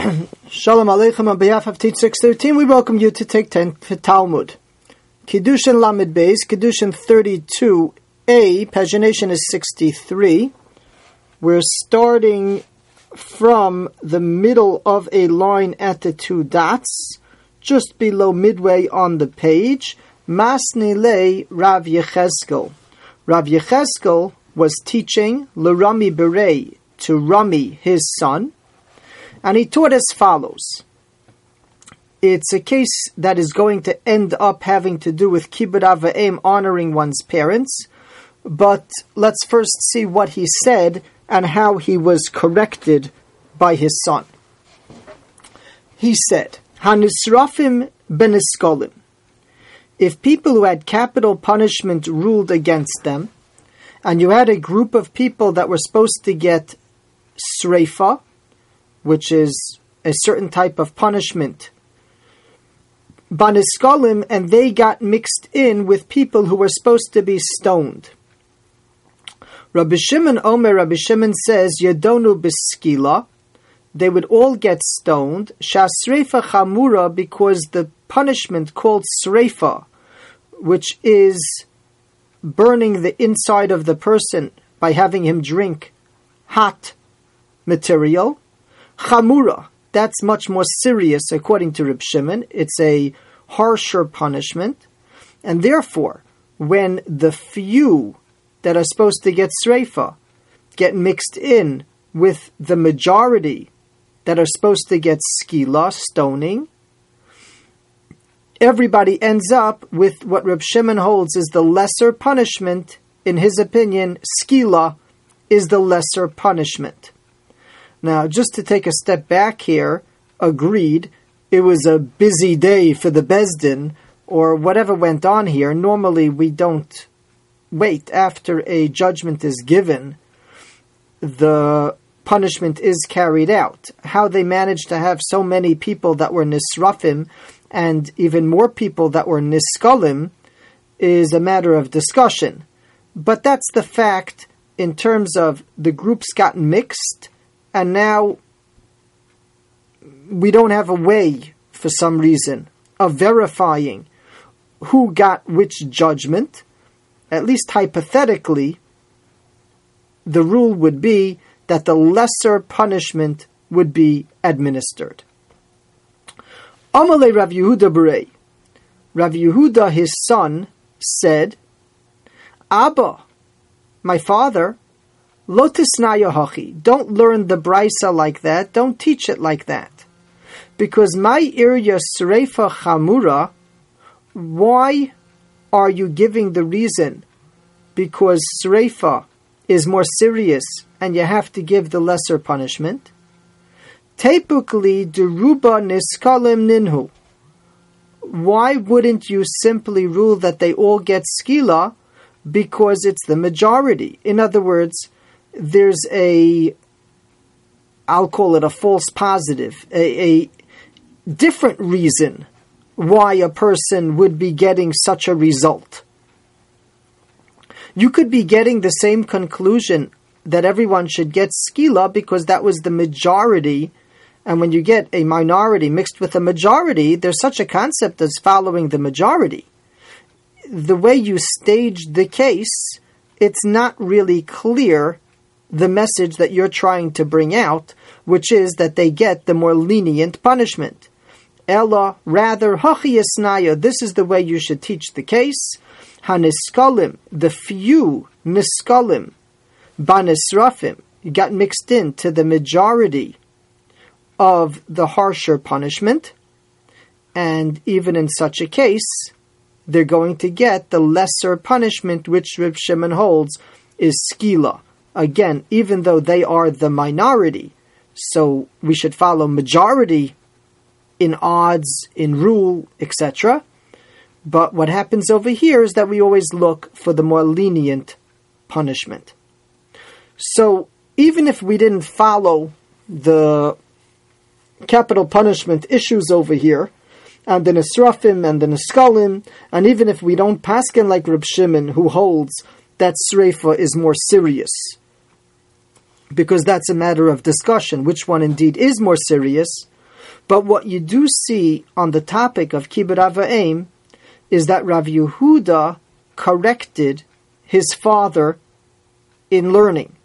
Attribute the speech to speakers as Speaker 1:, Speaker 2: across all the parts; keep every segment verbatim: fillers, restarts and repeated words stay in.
Speaker 1: Shalom Aleichem. On behalf of Teach six thirteen, we welcome you to take ten for Talmud. Kiddushin Lamed Beis, Kiddushin thirty-two A, pagination is sixty-three. We're starting from the middle of a line at the two dots, just below midway on the page. Masnilei Rav Yecheskel. Rav Yecheskel was teaching L'Rami Berei to Rami, his son, and he taught as follows. It's a case that is going to end up having to do with Kibbud Av V'Em, honoring one's parents, but let's first see what he said and how he was corrected by his son. He said, Hanisrafim beniskolim. If people who had capital punishment ruled against them, and you had a group of people that were supposed to get sreifa, which is a certain type of punishment, baniskolim, and they got mixed in with people who were supposed to be stoned. Rabbi Shimon Omer, Rabbi Shimon says, Yedonu b'skila, they would all get stoned, shasreifa chamura, because the punishment called sreifa, which is burning the inside of the person by having him drink hot material, chamura, that's much more serious according to Reb Shimon. It's a harsher punishment, and therefore, when the few that are supposed to get sreifa get mixed in with the majority that are supposed to get skila, stoning, everybody ends up with what Reb Shimon holds is the lesser punishment. In his opinion, skila is the lesser punishment. Now, just to take a step back here, agreed, it was a busy day for the Bezdin, or whatever went on here. Normally, we don't wait after a judgment is given. The punishment is carried out. How they managed to have so many people that were nisrafim, and even more people that were niskalim, is a matter of discussion. But that's the fact in terms of the groups got mixed, and now we don't have a way, for some reason, of verifying who got which judgment. At least hypothetically, the rule would be that the lesser punishment would be administered. Amalei Rav Yehuda Berei. Rav Yehuda, his son, said, Abba, my father, Lo tisnaya hachi, don't learn the brisa like that, don't teach it like that. Because my irya sreifa chamura, why are you giving the reason? Because sreifa is more serious and you have to give the lesser punishment. Tepukli deruba niskalim ninhu. Why wouldn't you simply rule that they all get skila? Because it's the majority. In other words, there's a, I'll call it a false positive, a, a different reason why a person would be getting such a result. You could be getting the same conclusion that everyone should get skila because that was the majority, and when you get a minority mixed with a majority, there's such a concept as following the majority. The way you staged the case, it's not really clear the message that you're trying to bring out, which is that they get the more lenient punishment. Ella, rather, hachi yasnaya, this is the way you should teach the case. Haniskalim, the few niskalim, banisrafim, you got mixed into the majority of the harsher punishment, and even in such a case, they're going to get the lesser punishment, which Reb Shimon holds is skila. Again, even though they are the minority, so we should follow majority in odds, in rule, et cetera. But what happens over here is that we always look for the more lenient punishment. So even if we didn't follow the capital punishment issues over here, and the Nisrafim and the Niskalim, and even if we don't paskin like Reb Shimon, who holds that Sreifa is more serious, because that's a matter of discussion, which one indeed is more serious, But what you do see on the topic of Kibud Av V'Em is that Rav Yehuda corrected his father in learning.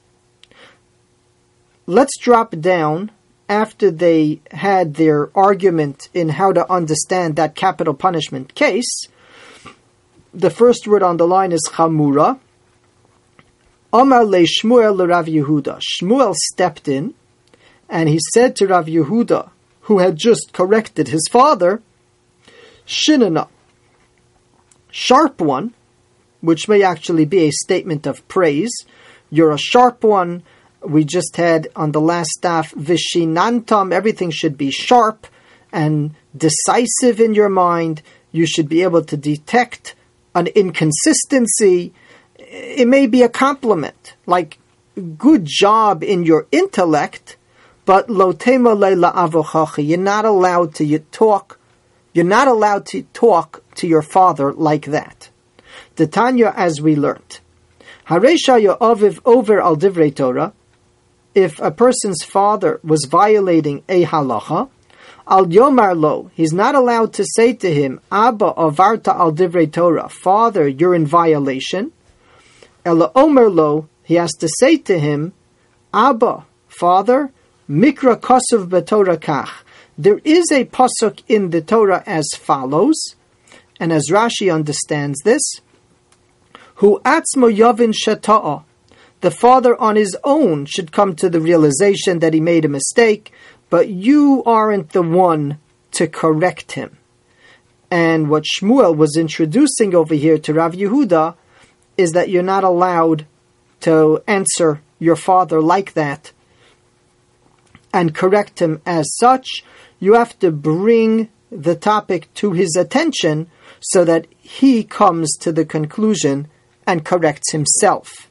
Speaker 1: Let's drop down after they had their argument in how to understand that capital punishment case. The first word on the line is Chamura. Amar le Shmuel le Rav Yehuda. Shmuel stepped in and he said to Rav Yehuda, who had just corrected his father, Shinana, sharp one, which may actually be a statement of praise. You're a sharp one. We just had on the last staff, Vishinantam, everything should be sharp and decisive in your mind. You should be able to detect an inconsistency. It may be a compliment, like good job in your intellect, but lo tema leila avochachi, you're not allowed to you talk, you're not allowed to talk to your father like that. The Tanya, as we learnt, Haresha yo'aviv over al divrei Torah, if a person's father was violating a halacha, al yomar lo, he's not allowed to say to him, Abba avarta al divrei Torah, father, you're in violation. Ela omer lo, he has to say to him, Abba, father, mikra kosuv b'Torah kach. There is a pasuk in the Torah as follows, and as Rashi understands this, Hu atzmo yavin shata'a. The father on his own should come to the realization that he made a mistake, but you aren't the one to correct him. And what Shmuel was introducing over here to Rav Yehuda is that you're not allowed to answer your father like that and correct him as such. You have to bring the topic to his attention so that he comes to the conclusion and corrects himself.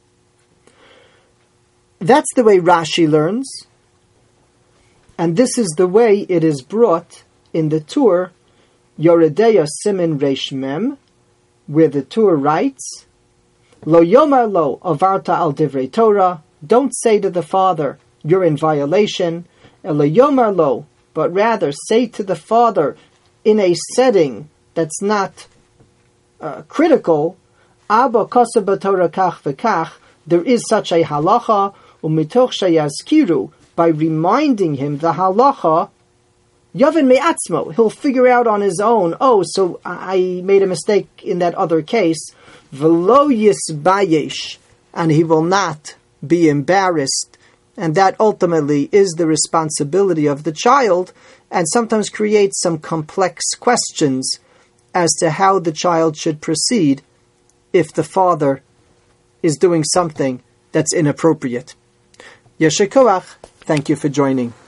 Speaker 1: That's the way Rashi learns, and this is the way it is brought in the Tur, Yoredeya Simin Reish Mem, where the Tur writes, Lo Yomar Lo Avarta Al Divrei Torah, don't say to the father, you're in violation, Lo Yomar Lo, but rather say to the father in a setting that's not uh, critical, Abba Kosa b'Torah Kach v'Kach, there is such a halacha, umitoch sheyazkiru, by reminding him the halacha, Yavin me'atzmo, he'll figure out on his own, oh, so I made a mistake in that other case, v'lo yisbayesh, and he will not be embarrassed. And that ultimately is the responsibility of the child, and sometimes creates some complex questions as to how the child should proceed if the father is doing something that's inappropriate. Yesher koach, thank you for joining.